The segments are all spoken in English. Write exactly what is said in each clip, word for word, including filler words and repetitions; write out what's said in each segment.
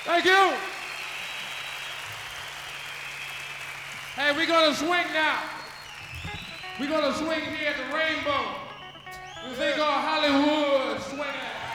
Thank you. Hey, we're gonna swing now. We're gonna swing here at the Rainbow. We think of Hollywood swinging.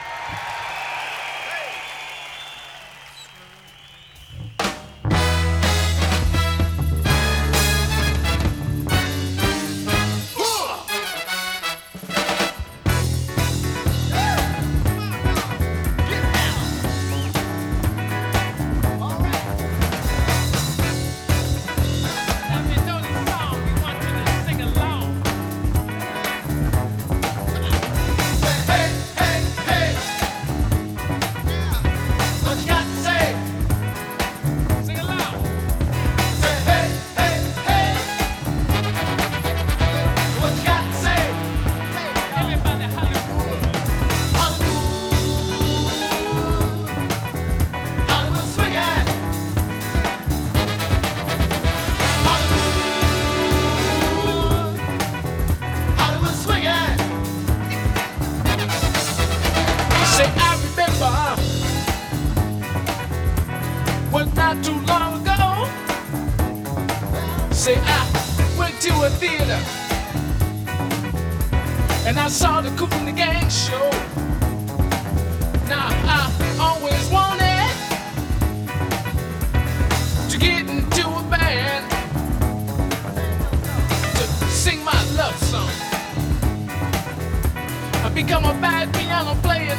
Not too long ago, say I went to a theater and I saw the Kool and the Gang show. Now I always wanted to get into a band to sing my love song. I become a bad piano player.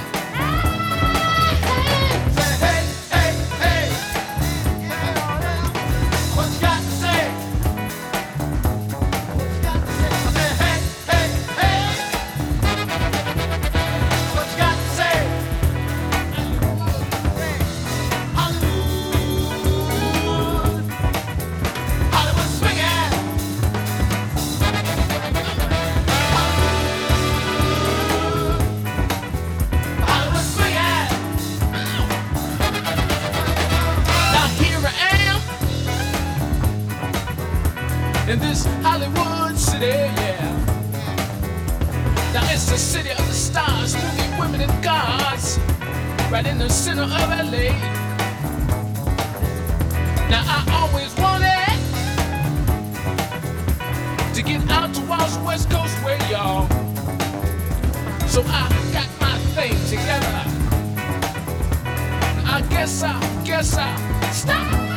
In this Hollywood city, yeah. Now it's the city of the stars, movie, women, and cars, right in the center of L A. Now I always wanted to get out towards the West Coast way, y'all. So I got my things together. I guess I, guess I stop.